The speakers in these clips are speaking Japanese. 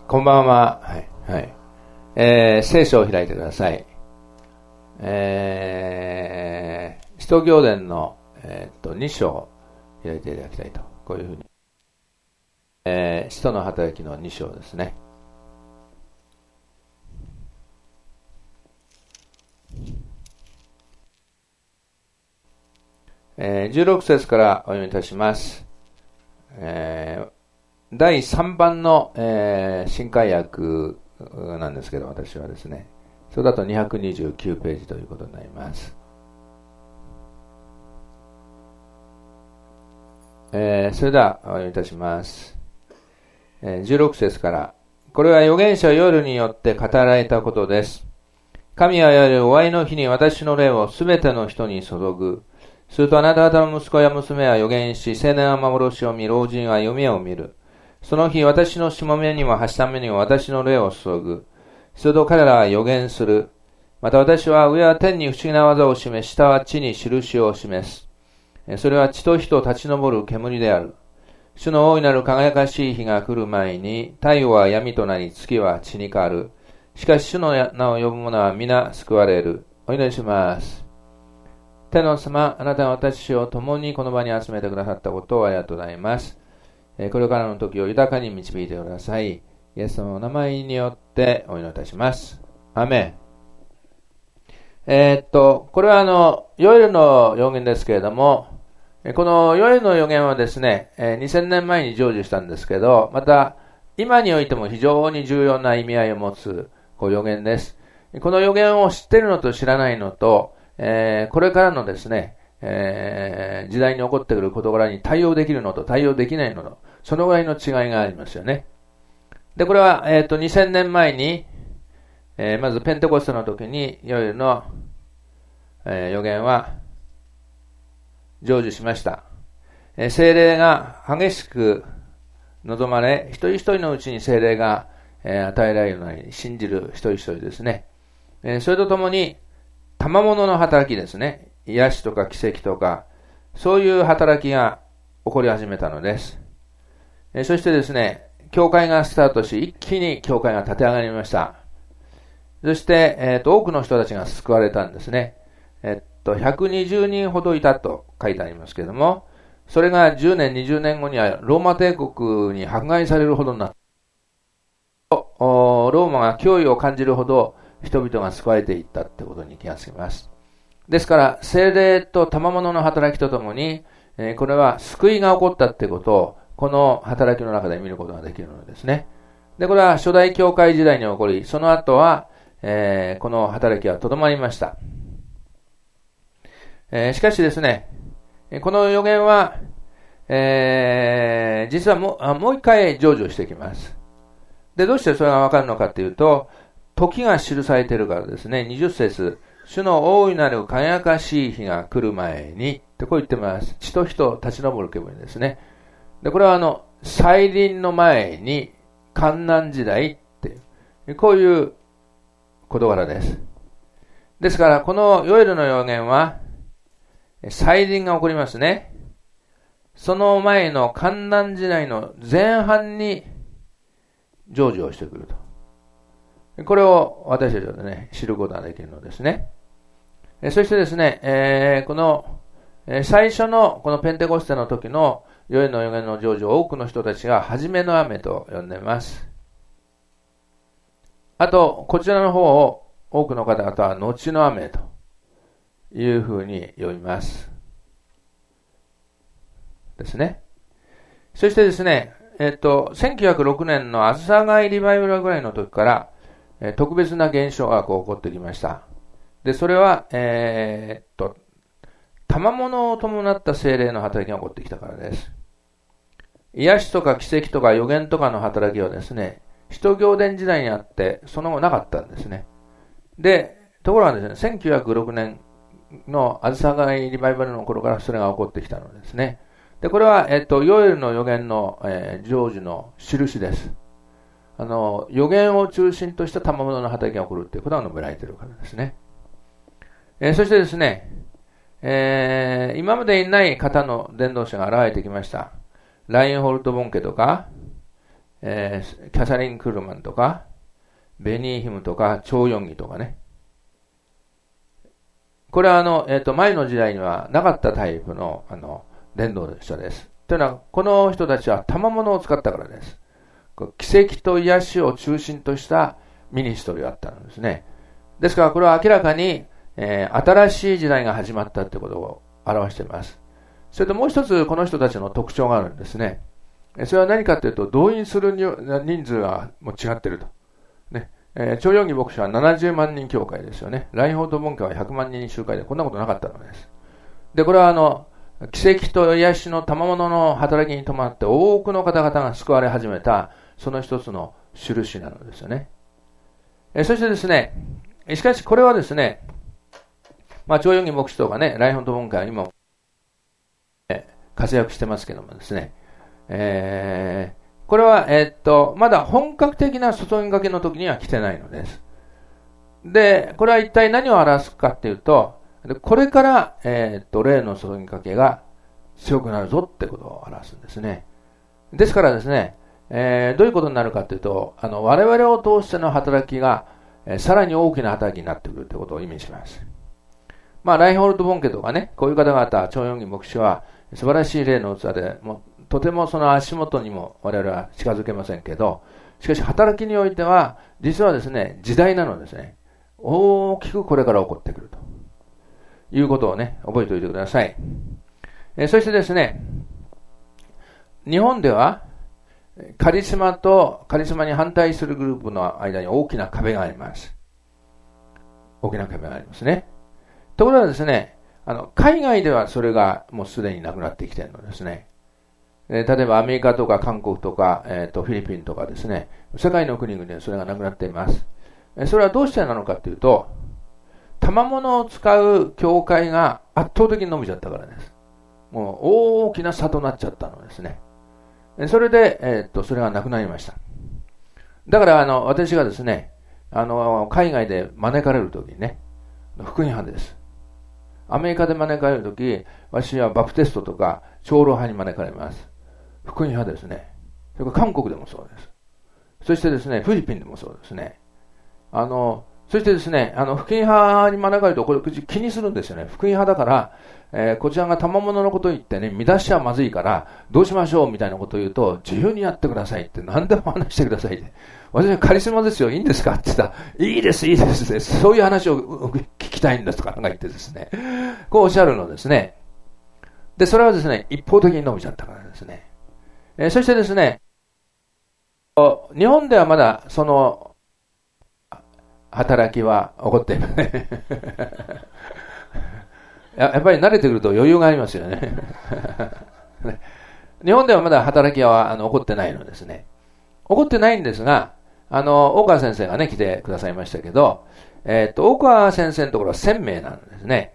こんばんは。はい。はい。聖書を開いてください。使徒行伝の、2章を開いていただきたいと。こういうふうに。使徒の働きの2章ですね。16節からお読みいたします。第3番の、新海訳なんですけど、私はですね、それだと229ページということになります。それではお読みいたします。16節から、これは預言者ヨエルによって語られたことです。神は言われる終わりの日に私の霊をすべての人に注ぐ。するとあなた方の息子や娘は預言し、青年は幻を見、老人は夢を見る。その日、私のしもべにもはしためにも私の霊を注ぐ。すると彼らは預言する。また私は上は天に不思議な技を示し、下は地に印を示す。それは地と火と立ち上る煙である。主の大いなる輝かしい日が来る前に、太陽は闇となり、月は血に変わる。しかし主の名を呼ぶ者は皆救われる。お祈りします。天の様、あなたが私を共にこの場に集めてくださったことをありがとうございます。これからの時を豊かに導いてください。イエスのお名前によってお祈りいたします。アメン。これはヨエルの預言ですけれども、このヨエルの預言はですね、2000年前に成就したんですけど、また今においても非常に重要な意味合いを持つ預言です。この預言を知っているのと知らないのと、これからのですね、時代に起こってくる事柄に対応できるのと対応できないのと、そのぐらいの違いがありますよね。で、これは、2000年前に、まずペンテコステの時にヨエルの、預言は成就しました。聖霊が激しく望まれ、一人一人のうちに聖霊が、与えられるように信じる一人一人ですね。それとともに、賜物の働きですね。癒しとか奇跡とか、そういう働きが起こり始めたのです。そしてですね、教会がスタートし、一気に教会が立て上がりました。そして、多くの人たちが救われたんですね。120人ほどいたと書いてありますけれども、それが10年、20年後にはローマ帝国に迫害されるほどになった。ローマが脅威を感じるほど人々が救われていったってことに気がつきます。ですから、聖霊と賜物の働きとともに、これは救いが起こったってことを、この働きの中で見ることができるのですね。で、これは初代教会時代に起こり、その後は、この働きはとどまりました。しかしですね、この預言は、実はもう一回成就してきます。で、どうしてそれがわかるのかというと、時が記されているからですね。20節、主の大いなる輝かしい日が来る前に、ってこう言ってます。地と火と立ち上る煙ですね。で、これは再臨の前に、患難時代っていう、こういう事柄です。ですから、このヨエルの預言は、再臨が起こりますね。その前の患難時代の前半に成就をしてくると。これを私たちはね、知ることができるのですね。そしてですね、この最初のこのペンテコステの時のヨエルの預言の成就を多くの人たちが初めの雨と呼んでいます。あと、こちらの方を多くの方々は後の雨というふうに呼びます。ですね。そしてですね、1906年のあずさがいリバイバルぐらいの時から、特別な現象が起こってきました。で、それは、賜物を伴った聖霊の働きが起こってきたからです。癒しとか奇跡とか予言とかの働きはですね、使徒行伝時代にあって、その後なかったんですね。で、ところがですね、1906年のあずさがいリバイバルの頃からそれが起こってきたのですね。で、これは、ヨエルの預言の、成就の印です。預言を中心とした賜物の働きが起こるということが述べられているからですね。そしてですね、今までにない方の伝道者が現れてきました。ラインホルト・ボンケとか、 キャサリン・クルマンとか、ベニーヒムとか、チョウ・ヨンギとかね。これは前の時代にはなかったタイプの、伝道者です。というのは、この人たちは賜物を使ったからです。奇跡と癒しを中心としたミニストリーだったんですね。ですから、これは明らかに、新しい時代が始まったということを表しています。それともう一つ、この人たちの特徴があるんですね。それは何かというと、動員する人数がもう違っていると。ね。チョウ・ヨンギ牧師は70万人教会ですよね。ラインホード・ボン家は100万人集会でこんなことなかったのです。で、これは奇跡と癒しの賜物の働きに伴って多くの方々が救われ始めた、その一つの印なのですよね。そしてですね、しかしこれはですね、チョウ・ヨンギ牧師とかね、ラインホード・ボン家は今、活躍してますけどもですね、これは、まだ本格的な注ぎかけの時には来てないのです。で、これは一体何を表すかっていうと、これから、霊の注ぎかけが強くなるぞってことを表すんですね。ですからですね、どういうことになるかっていうと、我々を通しての働きが、さらに大きな働きになってくるってことを意味します。ラインホールド・ボン家とかね、こういう方々、チョウ・ヨンギ牧師は素晴らしい霊の器で、もうとてもその足元にも我々は近づけませんけど、しかし働きにおいては、実はですね、時代なのですね。大きくこれから起こってくるということをね、覚えておいてください。そしてですね、日本では、カリスマとカリスマに反対するグループの間に大きな壁があります。大きな壁がありますね。ところがですね、海外ではそれがもうすでになくなってきているのですね。例えばアメリカとか韓国とか、フィリピンとかですね、世界の国々でそれがなくなっています。それはどうしてなのかというと、賜物を使う教会が圧倒的に伸びちゃったからです。もう大きな差となっちゃったのですね。それで、それがなくなりました。だから私がですね、海外で招かれるときにね、福音派です。アメリカで招かれるとき、私はバプテストとか長老派に招かれます。福音派ですね。それから韓国でもそうです。そしてですね、フィリピンでもそうですね。そしてですね、福音派に招かれると、これ気にするんですよね。福音派だから、こちらが賜物のことを言ってね、乱しちゃまずいから、どうしましょうみたいなことを言うと、自由にやってくださいって、何でも話してくださいって。私はカリスマですよ、いいんですかって言ったら、いいです、いいですね。そういう話を聞きたいんですとか言ってですね、こうおっしゃるのですね。で、それはですね、一方的に伸びちゃったからですね。そしてですね、日本ではまだその働きは起こっているね。やっぱり慣れてくると余裕がありますよね。日本ではまだ働きは起こってないのですね。起こってないんですが、大川先生がね、来てくださいましたけど、大川先生のところは1000名なんですね。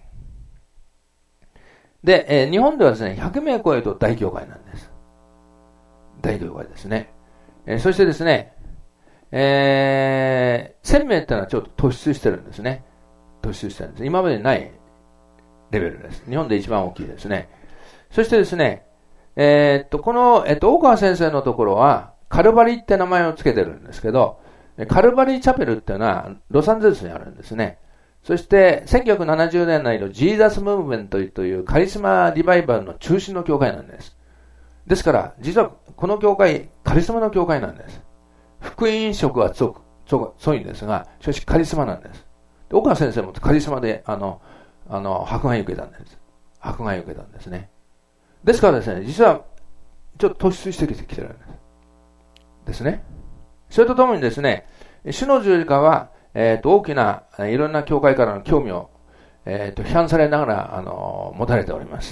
で、日本ではですね、100名超えると大教会なんです。大教会ですね。そしてですね、1000名ってのはちょっと突出してるんですね。突出してるんです。今までにないレベルです。日本で一番大きいですね。そしてですね、この、大川先生のところは、カルバリって名前を付けてるんですけど、カルバリチャペルっていうのは、ロサンゼルスにあるんですね。そして、1970年代のジーザスムーブメントというカリスマリバイバルの中心の教会なんです。ですから、実はこの教会、カリスマの教会なんです。福音色は強いんですが、しかしカリスマなんです。で、岡先生もカリスマで、迫害を受けたんです。迫害を受けたんですね。ですからですね、実は、ちょっと突出してきてるんです。ですね。それとともにですね、主の十字架は、大きな、いろんな教会からの興味を、批判されながら、持たれております。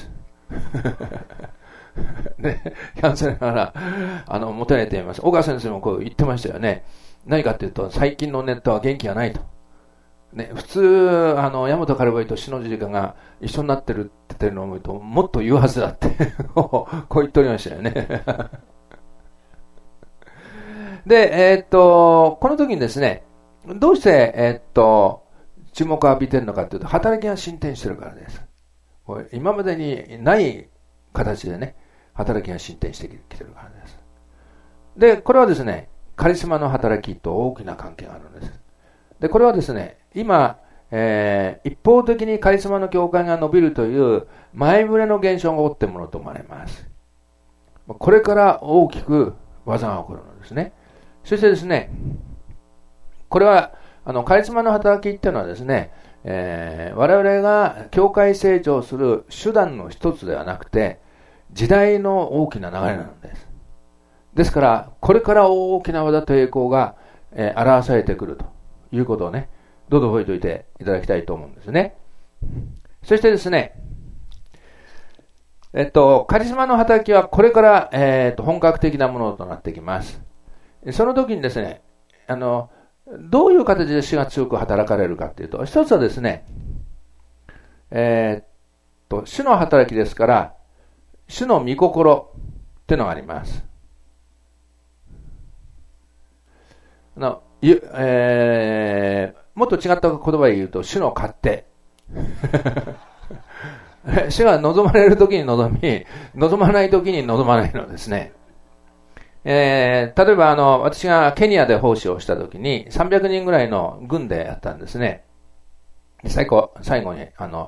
ね、批判されながら、持たれています。岡先生もこう言ってましたよね。何かっていうと、最近のネットは元気がないと。ね、普通、大和カルバリと主の十字架が一緒になってるって言ってるのを見ると、もっと言うはずだってこう言っておりましたよね。で、この時にですね、どうして、注目を浴びてるのかというと、働きが進展してるからです。これ今までにない形でね、働きが進展してきてるからです。 で、これはですね、カリスマの働きと大きな関係があるんです。で、これはですね、今、一方的にカリスマの教会が伸びるという前触れの現象が起っているものと思われます。これから大きく技が起こるのですね。そしてですね、これはカリスマの働きっていうのはですね、我々が教会成長する手段の一つではなくて、時代の大きな流れなんです。ですから、これから大きな技と栄光が、表されてくるということをね、どうぞ覚えておいていただきたいと思うんですね。そしてですね、カリスマの働きはこれから、本格的なものとなってきます。その時にですね、どういう形で主が強く働かれるかというと、一つはですね、主の働きですから、主の御心っていうのがあります。もっと違った言葉で言うと、主の勝手。主が望まれるときに望み、望まないときに望まないのですね。例えば私がケニアで奉仕をしたときに、300人ぐらいの軍でやったんですね。最後に、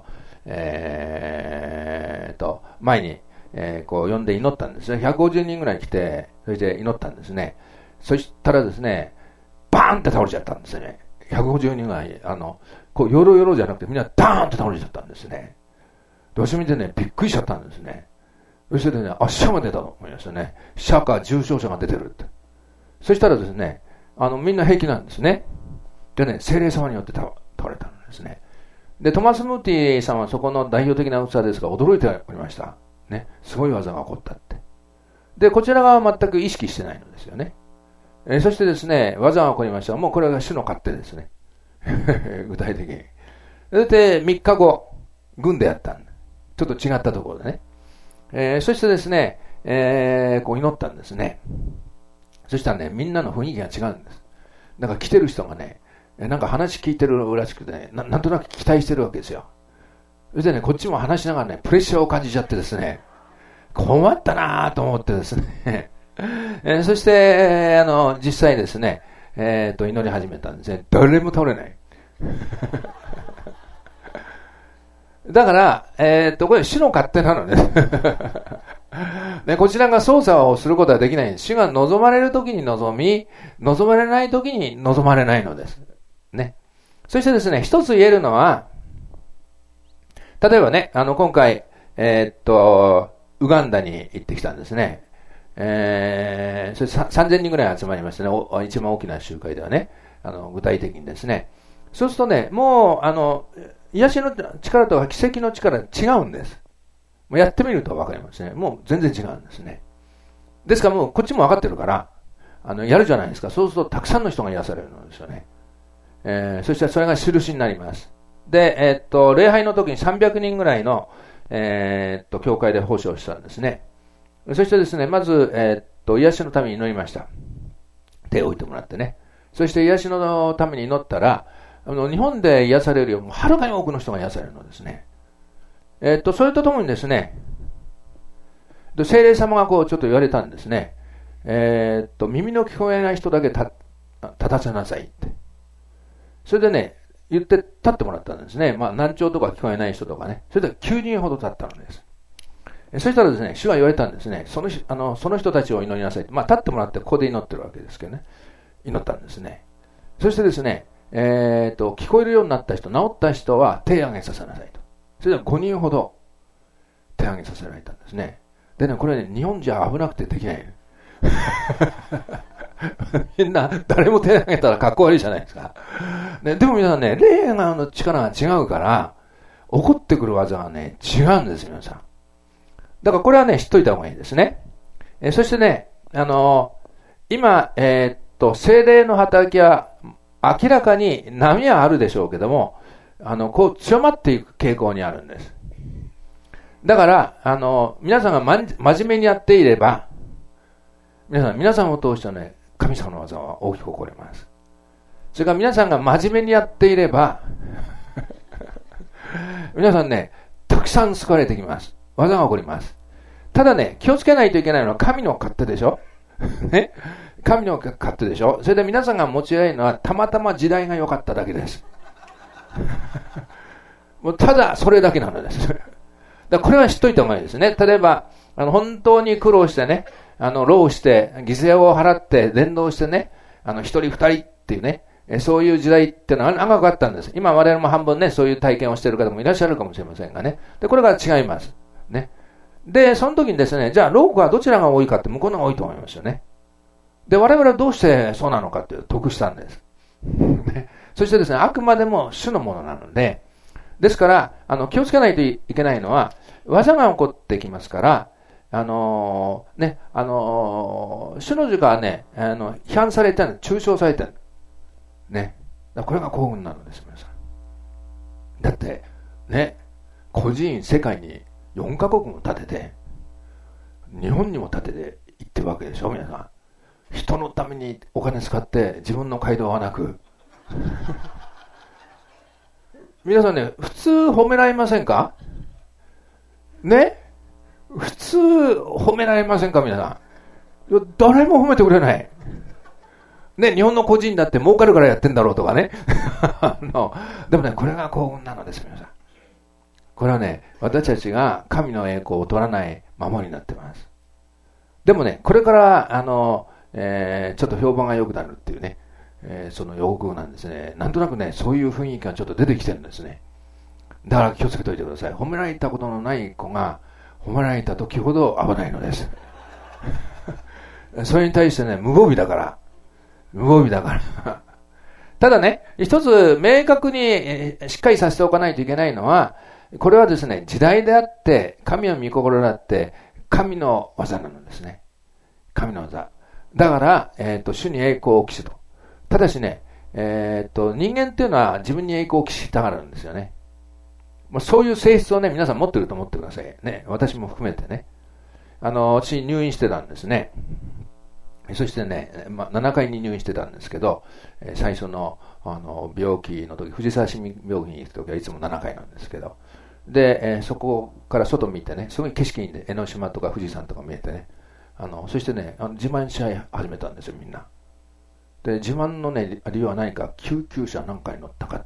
前に、呼んで祈ったんですね。150人ぐらい来て、それで祈ったんですね。そしたらですね、バーンって倒れちゃったんですね。150人ぐらい、ヨロヨロじゃなくてみんなダーンって倒れちゃったんですね。私見てね、びっくりしちゃったんですね。そしてね、死者が出たと思いましたね。死者か重傷者が出てるって。そしたらですね、みんな平気なんですね。でね、聖霊様によって倒れたんですね。で、トマス・ムーティさんはそこの代表的な器ですが、驚いておりました。ね、すごい技が起こったって。で、こちら側は全く意識してないのですよね。そしてですね、技が起こりました。もうこれが主の勝手ですね。具体的に。そして3日後、軍でやったんだ。ちょっと違ったところでね。そしてですね、こう祈ったんですね。そしたらね、みんなの雰囲気が違うんです。だから来てる人がね、なんか話聞いてるらしくてね、なんとなく期待してるわけですよ。そしてね、こっちも話しながらね、プレッシャーを感じちゃってですね、困ったなぁと思ってですね、そして、実際ですね、祈り始めたんですね。誰も倒れない。だから、これ主の勝手なのね。ね、こちらが操作をすることはできないんです。主が望まれるときに望み、望まれないときに望まれないのです。ね。そしてですね、一つ言えるのは、例えばね、今回、ウガンダに行ってきたんですね。それ3000人ぐらい集まりましたね。一番大きな集会ではね。具体的にですね。そうするとね、もう、癒しの力とか奇跡の力違うんです。もうやってみると分かりますね。もう全然違うんですね。ですからもうこっちも分かってるから、やるじゃないですか。そうするとたくさんの人が癒されるのですよね。そしてそれが印になります。で、礼拝の時に300人ぐらいの、教会で奉仕をしたんですね。そしてですね、まず、癒しのために祈りました。手を置いてもらってね。そして癒しのために祈ったら、日本で癒されるよりもはるかに多くの人が癒されるのですね。それとともにですね、聖霊様がこうちょっと言われたんですね。耳の聞こえない人だけ立たせなさいって。それでね、言って立ってもらったんですね。まあ難聴とか聞こえない人とかね。それで9人ほど立ったのです。そしたらですね、主が言われたんですね。その人たちを祈りなさいって。まあ立ってもらってここで祈ってるわけですけどね。祈ったんですね。そしてですね、聞こえるようになった人、治った人は手を挙げさせなさいと。それで5人ほど手を挙げさせられたんですね。でね、これね、日本じゃ危なくてできない。みんな、誰も手を挙げたらかっこ悪いじゃないですか。ね、でも皆さんね、霊の力が違うから、起こってくる技がね、違うんですよ、皆さん。だからこれはね、知っといた方がいいですね。そしてね、今、聖霊の働きは、明らかに波はあるでしょうけども、こう強まっていく傾向にあるんです。だから、皆さんが真面目にやっていれば、皆さんを通してね、神様の技は大きく起こります。それから皆さんが真面目にやっていれば、皆さんね、たくさん救われてきます。技が起こります。ただね、気をつけないといけないのは神の勝手でしょね。 神の勝手でしょ。それで皆さんが持ち合いのはたまたま時代が良かっただけです。もうただそれだけなのです。だからこれは知っといた方がいいですね。例えば、本当に苦労してね、労して犠牲を払って伝道してね、一人二人っていうね、そういう時代っていうのは長くあったんです。今我々も半分ね、そういう体験をしている方もいらっしゃるかもしれませんがね。で、これが違います。ね。で、その時にですね、じゃあ、労苦はどちらが多いかって向こうの方が多いと思いますよね。で、我々はどうしてそうなのかっていう得したんです。ね、そしてですね、あくまでも主のものなので、ですから、気をつけないといけないのは、技が起こってきますから、主の儒家はね、批判されてる、中傷されてる。ね。これが幸運なのです、皆さん。だって、ね、孤児院世界に4カ国も建てて、日本にも建てて行ってるわけでしょ、皆さん。人のためにお金使って自分の街道はなく。皆さんね、普通褒められませんかね、普通褒められませんか皆さん。いや、誰も褒めてくれない。ね、日本の個人だって儲かるからやってんだろうとかね。でもね、これが幸運なのです、皆さん。これはね、私たちが神の栄光を取らないままになってます。でもね、これから、ちょっと評判が良くなるっていうね、その予告なんですね。なんとなくね、そういう雰囲気がちょっと出てきてるんですね。だから気をつけておいてください。褒められたことのない子が、褒められた時ほど危ないのです。それに対してね、無防備だから。無防備だから。ただね、一つ明確にしっかりさせておかないといけないのは、これはですね、時代であって、神の御心であって、神の技なのですね。神の技。だから、主に栄光を期すと。ただしね、人間っていうのは自分に栄光を期したがるんですよね。そういう性質をね、皆さん持ってると思ってください。ね、私も含めてね。私入院してたんですね。そしてね、7回に入院してたんですけど、最初の、病気の時、藤沢市民病院に行く時はいつも7回なんですけど、で、そこから外見てね、すごい景色いいんで、江ノ島とか富士山とか見えてね、そしてね、自慢し合い始めたんですよ、みんな。で、自慢のね、理由は何か、救急車何回乗ったか。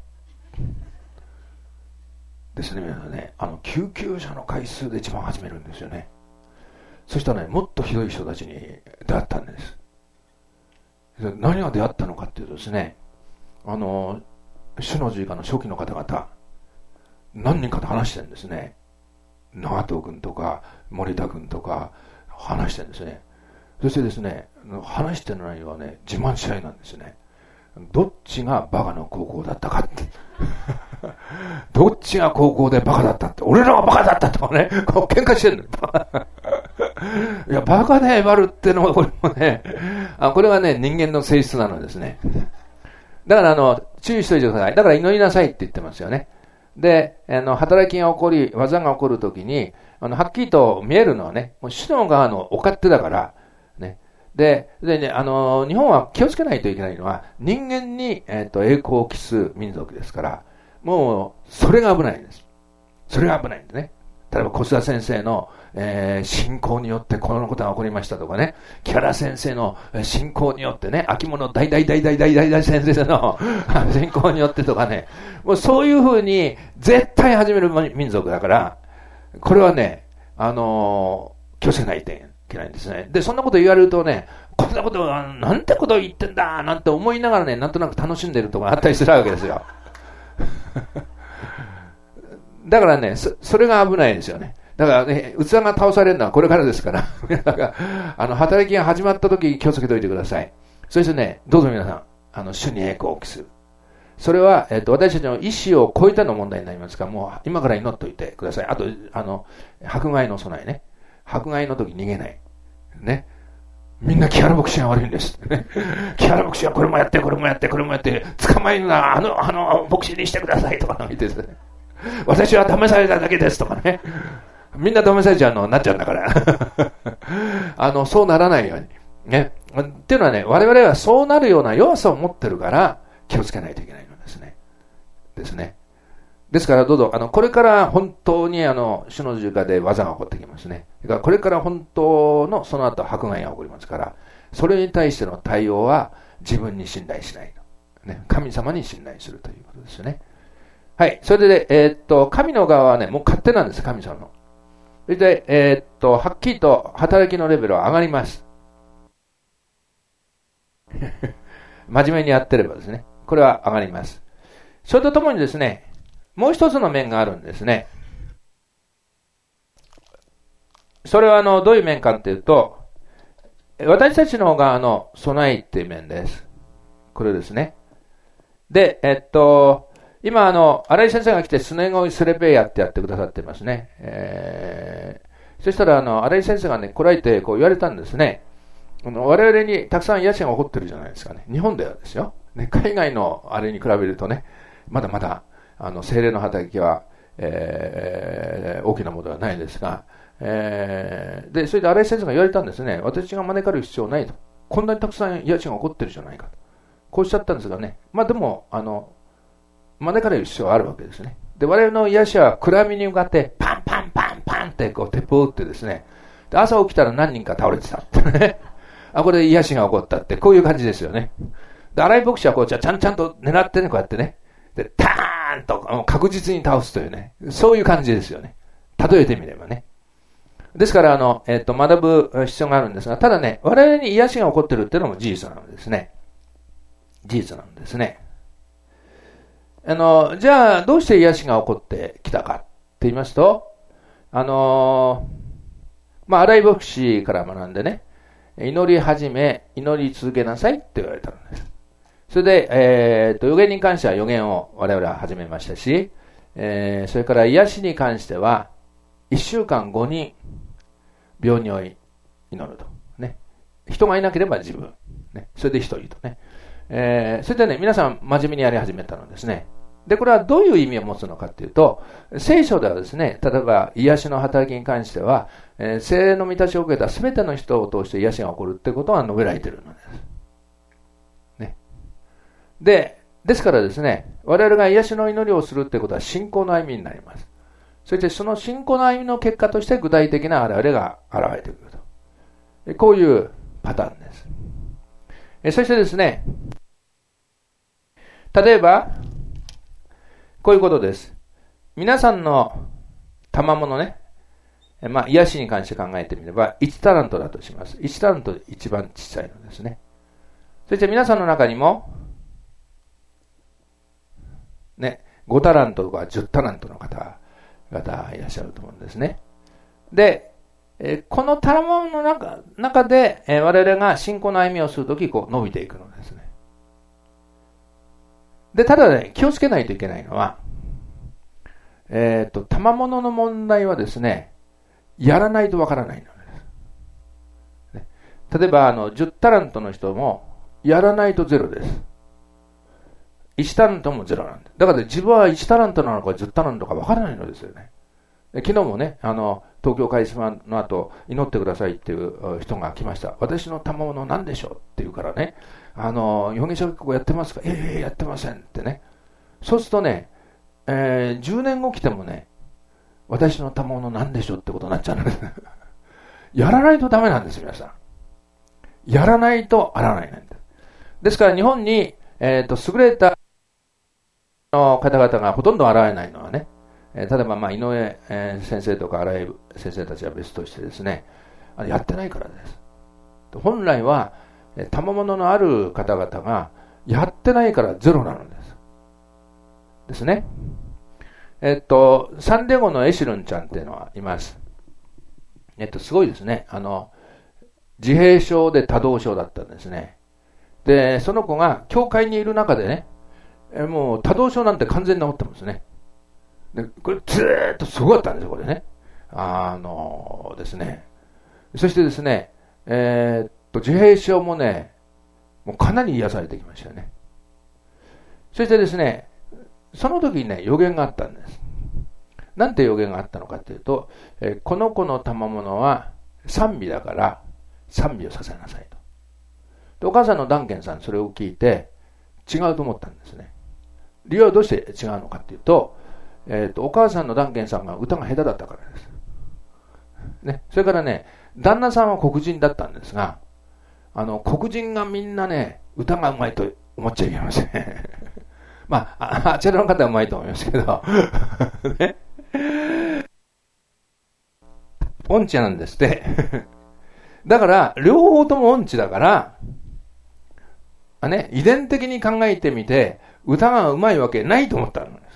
ですね、皆さんね、救急車の回数で一番始めるんですよね。そしたらね、もっとひどい人たちに出会ったんです。何が出会ったのかっていうとですね、主の儒家の初期の方々、何人かと話してるんですね。長藤君とか森田君とか話してるんですね。そしてですね、話してる内容はね、自慢し合いなんですね。どっちがバカの高校だったかって。どっちが高校でバカだったって。俺らがバカだったとかね、こう喧嘩してるんだ。いや、バカでえばるってのは、これもね、これはね、人間の性質なのですね。だから注意しておいてください。だから祈りなさいって言ってますよね。で、働きが起こり、技が起こるときに、はっきりと見えるのはね、もう主の側のお勝手だから、ね。でね、日本は気をつけないといけないのは、人間に、栄光を期す民族ですから、もう、それが危ないんです。それが危ないんですね。例えば、小須田先生の、信仰によってこのことが起こりましたとかね、木原先生の信仰によってね、秋物大先生の信仰によってとかね、もうそういうふうに絶対始める民族だから、これはね、気をつけないといけないんですね。で、そんなこと言われるとね、こんなこと、なんてこと言ってんだなんて思いながらね、なんとなく楽しんでるとかあったりするわけですよ。だからね、それが危ないですよね。だからね、器が倒されるのはこれからですから。だから、働きが始まった時気をつけておいてください。そしてね、どうぞ皆さん、主に栄光を期する。それは、私たちの意思を超えての問題になりますから、もう今から祈っておいてください。あと、迫害の備えね。迫害の時逃げない。ね。みんな木原牧師が悪いんです。木原牧師はこれもやって、これもやって、これもやって、捕まえるのは牧師にしてくださいとか言ってですね。私は試されただけですとかね。みんな試されちゃうのになっちゃうんだから。そうならないように。ね。っていうのはね、我々はそうなるような弱さを持ってるから、気をつけないといけないのですね。ですね。ですからどうぞ、これから本当に主の十字架で技が起こってきますね。だからこれから本当のその後迫害が起こりますから、 それに対しての対応は自分に信頼しないと。ね、神様に信頼するということですよね。はい。それで、神の側はね、もう勝手なんです、神様の。それで、はっきりと働きのレベルは上がります。真面目にやってればですね。これは上がります。それとともにですね、もう一つの面があるんですね。それはどういう面かっていうと、私たちの側の備えっていう面です。これですね。で、今新井先生が来てスネゴイスレベイヤってやってくださってますね。そしたら新井先生がね、来られてこう言われたんですね。我々にたくさん癒しが起こってるじゃないですかね。日本ではですよ。ね、海外のあれに比べるとね、まだまだ、精霊の働きは、大きなものではないですが、で、それで新井先生が言われたんですね。私が招かれる必要ないと。こんなにたくさん癒しが起こってるじゃないかと。こうおっしゃったんですがね。まあでも、招かれる必要はあるわけですね。で、我々の癒しは暗闇に向かってパンパンパンパンってこう鉄砲を撃ってですね。で、朝起きたら何人か倒れてたってね。あ、これで癒しが起こったって、こういう感じですよね。で、新井牧師はこう、ちゃんと狙ってね、こうやってね。で、ターンと確実に倒すというね。そういう感じですよね。例えてみればね。ですから、学ぶ必要があるんですが、ただね、我々に癒しが起こってるっていうのも事実なんですね。事実なんですね。じゃあ、どうして癒しが起こってきたかって言いますと、新井牧師から学んでね、祈り始め、祈り続けなさいって言われたんです。それで、予言に関しては予言を我々は始めましたし、それから癒しに関しては、1週間後に病人を祈ると。ね。人がいなければ自分。ね。それで一人とね。それでね、皆さん真面目にやり始めたのですね。で、これはどういう意味を持つのかっていうと、聖書ではですね、例えば癒しの働きに関しては、聖霊の満たしを受けた全ての人を通して癒しが起こるってことが述べられているのです。ね。ですからですね、我々が癒しの祈りをするってことは信仰の歩みになります。そしてその信仰の歩みの結果として具体的な現れが現れてくると。こういうパターンです。そしてですね、例えば、こういうことです。皆さんの賜物ね、癒しに関して考えてみれば、1タラントだとします。1タラント一番小さいのですね。そして皆さんの中にも、ね、5タラントとか10タラントの方々いらっしゃると思うんですね。で、この賜物の中で、我々が信仰の歩みをするとき、こう伸びていくのですね。で、ただね、気をつけないといけないのは、賜物の問題はですね、やらないとわからないのです。ね、例えば、10タラントの人も、やらないとゼロです。1タラントもゼロなんです。だから、自分は1タラントなのか10タラントかわからないのですよね。昨日もね、東京カリスマの後、祈ってくださいっていう人が来ました。私の賜物何でしょうって言うからね、預言者学校やってますか？やってませんってね。そうするとね、10年後来てもね、私の賜物何でしょうってことになっちゃうんです。やらないとダメなんですよ、皆さん。やらないとあらないんです。ですから日本に、優れた方々がほとんど現れないのはね、例えば井上先生とか新井先生たちは別としてですね、やってないからです。本来は賜物のある方々がやってないからゼロなのです。ですね。サンディエゴのエシルンちゃんっていうのはいます。すごいですね。自閉症で多動症だったんですね。で、その子が教会にいる中でね、もう多動症なんて完全に治ってますね。で、これずーっとすごかったんですよ、これね。ですね。そしてですね、自閉症もね、もうかなり癒されてきましたよね。そしてですね、その時にね、予言があったんです。なんて予言があったのかというと、この子の賜物は賛美だから賛美をさせなさいと。で、お母さんのダンケンさんそれを聞いて違うと思ったんですね。理由はどうして違うのかというと、お母さんのダンケンさんが歌が下手だったからです。ね。それからね、旦那さんは黒人だったんですが、 黒人がみんなね、歌が上手いと思っちゃいけません。まあ、あちらの方は上手いと思いますけど、ね。音痴なんですって。だから、両方とも音痴だから、ね、遺伝的に考えてみて、歌が上手いわけないと思ったんです。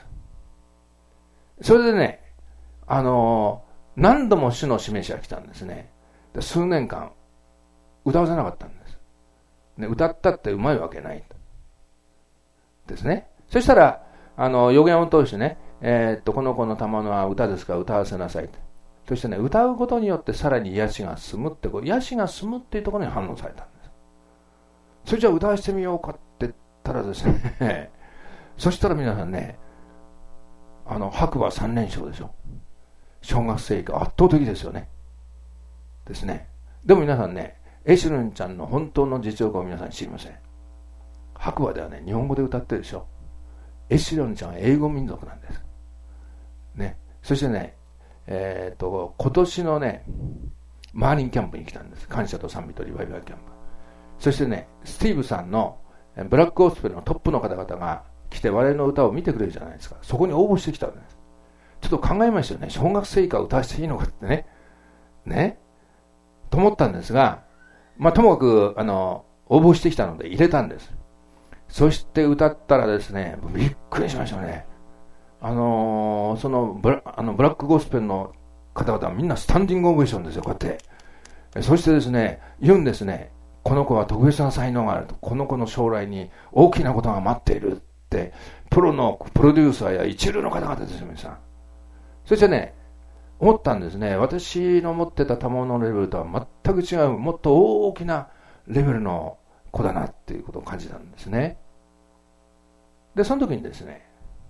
それでね、何度も主の示しが来たんですね。数年間、歌わせなかったんです。ね、歌ったって上手いわけない。ですね。そしたら、予言を通してね、この子の賜物は歌ですから歌わせなさいと。そしてね、歌うことによってさらに癒しが進むって、癒しが進むっていうところに反応されたんです。それじゃあ歌わせてみようかって言ったらですね、そしたら皆さんね、白馬3連勝でしょ。小学生以下圧倒的ですよね。ですね。でも皆さんね、エシュルンちゃんの本当の実力を皆さん知りません。白馬ではね、日本語で歌ってるでしょ。エシュルンちゃんは英語民族なんです。ね。そしてね、今年のね、マーリンキャンプに来たんです。感謝と賛美とリバイバルキャンプ。そしてね、スティーブさんのブラックゴスペルのトップの方々が来て我々の歌を見てくれるじゃないですか。そこに応募してきたんです。ちょっと考えましたよね。小学生以下歌わせていいのかってね。ね。と思ったんですが、まあ、ともかく、応募してきたので入れたんです。そして歌ったらですね、びっくりしましたね。ブラックゴスペルの方々はみんなスタンディングオベーションですよ、こうやって。そしてですね、言うんですね。この子は特別な才能があると。この子の将来に大きなことが待っているって、プロのプロデューサーや一流の方々ですよ、皆さん。そしてね、思ったんですね。私の持ってた賜物のレベルとは全く違う、もっと大きなレベルの子だなっていうことを感じたんですね。で、その時にですね、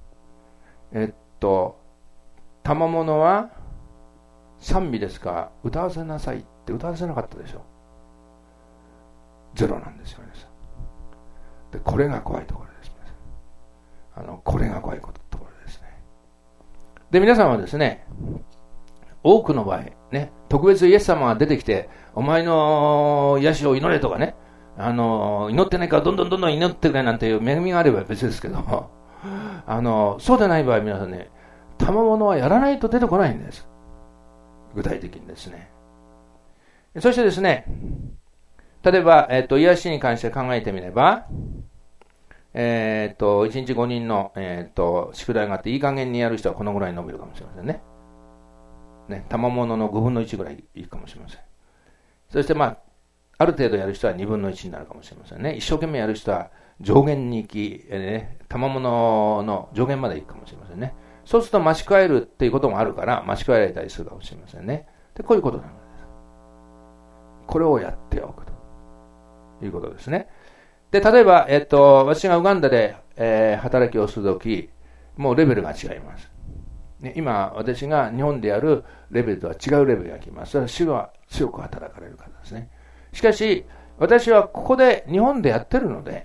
賜物は賛美ですか、歌わせなさいって歌わせなかったでしょ。ゼロなんですよ、皆さん。で、これが怖いところです。これが怖いところですね。で、皆さんはですね、多くの場合、ね、特別イエス様が出てきて、お前の癒しを祈れとかね、祈ってないからどんどん祈ってくれなんていう恵みがあれば別ですけど、そうでない場合、皆さんね、賜物はやらないと出てこないんです。具体的にですね。そしてですね、例えば、癒しに関して考えてみれば、1日5人の、宿題があって、いい加減にやる人はこのぐらい伸びるかもしれませんね。ね、賜物の5分の1ぐらいいいかもしれません。そしてまあ、ある程度やる人は2分の1になるかもしれませんね。一生懸命やる人は上限に行き、賜物の上限まで行くかもしれませんね。そうすると増し加えるっていうこともあるから、増し加えられたりするかもしれませんね。で、こういうことなのです。これをやっておくということですね。で、例えば、私がウガンダで、働きをするとき、もうレベルが違います。ね、今、私が日本でやるレベルとは違うレベルが来ます。それは主が強く働かれる方ですね。しかし、私はここで日本でやってるので、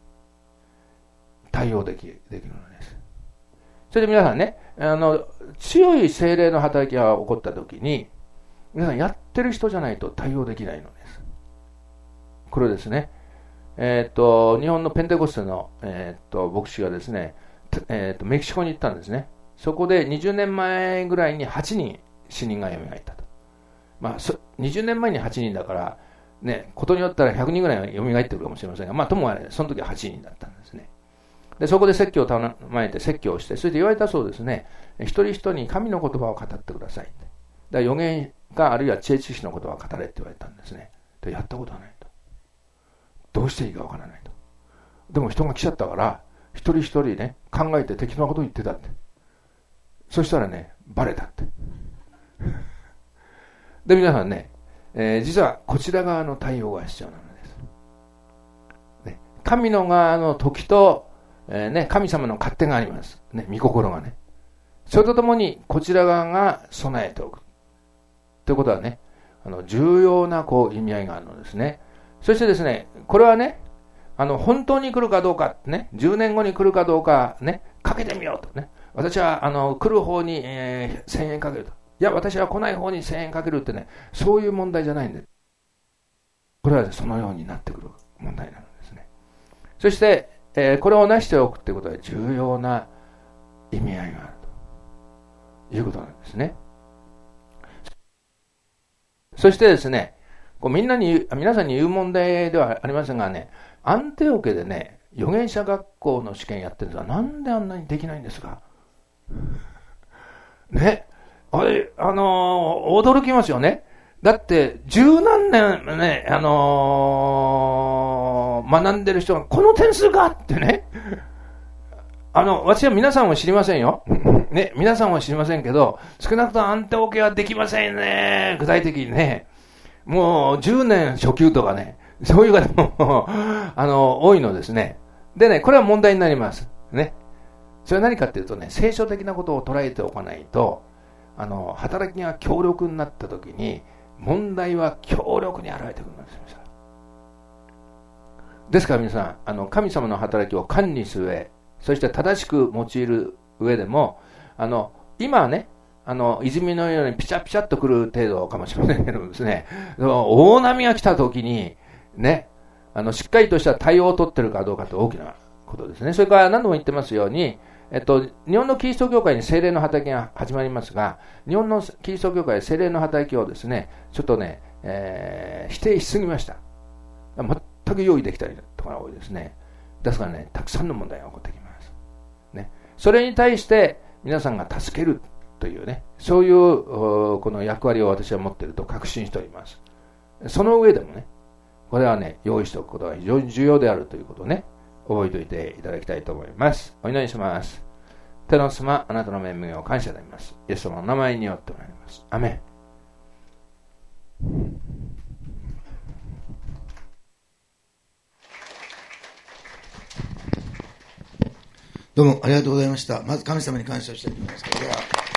対応できるのです。それで皆さんね、強い精霊の働きが起こったときに、皆さんやってる人じゃないと対応できないのです。これですね。日本のペンテコステの、牧師がですね、メキシコに行ったんですね。そこで20年前ぐらいに8人死人が蘇ったと。まあ、20年前に8人だから、ね、ことによったら100人ぐらいは蘇ってるかもしれませんが、まあ、ともあれ、その時は8人だったんですね。で、そこで説教を頼まれて説教をして、それで言われたそうですね、一人一人に神の言葉を語ってください。だから預言か、あるいは知恵知識の言葉を語れって言われたんですね。で、やったことはないと。どうしていいかわからないと。でも人が来ちゃったから、一人一人ね、考えて適当なことを言ってたって。そしたらね、バレたって。で、皆さんね、実はこちら側の対応が必要なのです。ね、神の側の時と、神様の勝手があります。ね、御心がね。それとともに、こちら側が備えておく。ということはね、重要な意味合いがあるのですね。そしてですね、これはね、本当に来るかどうかね、10年後に来るかどうかね、かけてみようとね。私は、来る方に、1000円かけると。いや、私は来ない方に1000円かけるってね、そういう問題じゃないんです。 これはそのようになってくる問題なんですね。そして、これを成しておくということは重要な意味合いがあるということなんですね。そしてですね、皆さんに言う問題ではありませんがね、アンテオケでね、預言者学校の試験やってるんですが、なんであんなにできないんですかね。あれ、驚きますよね。だって、十何年ね、学んでる人が、この点数かってね。私は皆さんは知りませんよ。ね、皆さんは知りませんけど、少なくともアンテオケはできませんね。具体的にね。もう10年初級とかね、そういう方も多いのですね。でね、これは問題になります。ね。それは何かっていうとね、聖書的なことを捉えておかないと、働きが強力になった時に、問題は強力に現れてくるんですよ。ですから皆さん、神様の働きを管理する上、そして正しく用いる上でも、今はね、泉のようにピチャピチャっと来る程度かもしれませんけどもですね、大波が来た時に、ね、しっかりとした対応を取ってるかどうかって大きなことですね。それから何度も言ってますように、日本のキリスト教会に聖霊の働きが始まりますが、日本のキリスト教会は聖霊の働きをですね、ちょっとね、否定しすぎました。全く用意できたりとかが多いですね。ですからね、たくさんの問題が起こってきます。ね。それに対して皆さんが助けるというね、そういうこの役割を私は持っていると確信しております。その上でもね、これはね、用意しておくことが非常に重要であるということをね、覚えておいていただきたいと思います。お祈りします。天の様、あなたの恵みを感謝いたします。イエス様の名前によっておられます。アメン。 どうもありがとうございました。まず神様に感謝したいと思います。では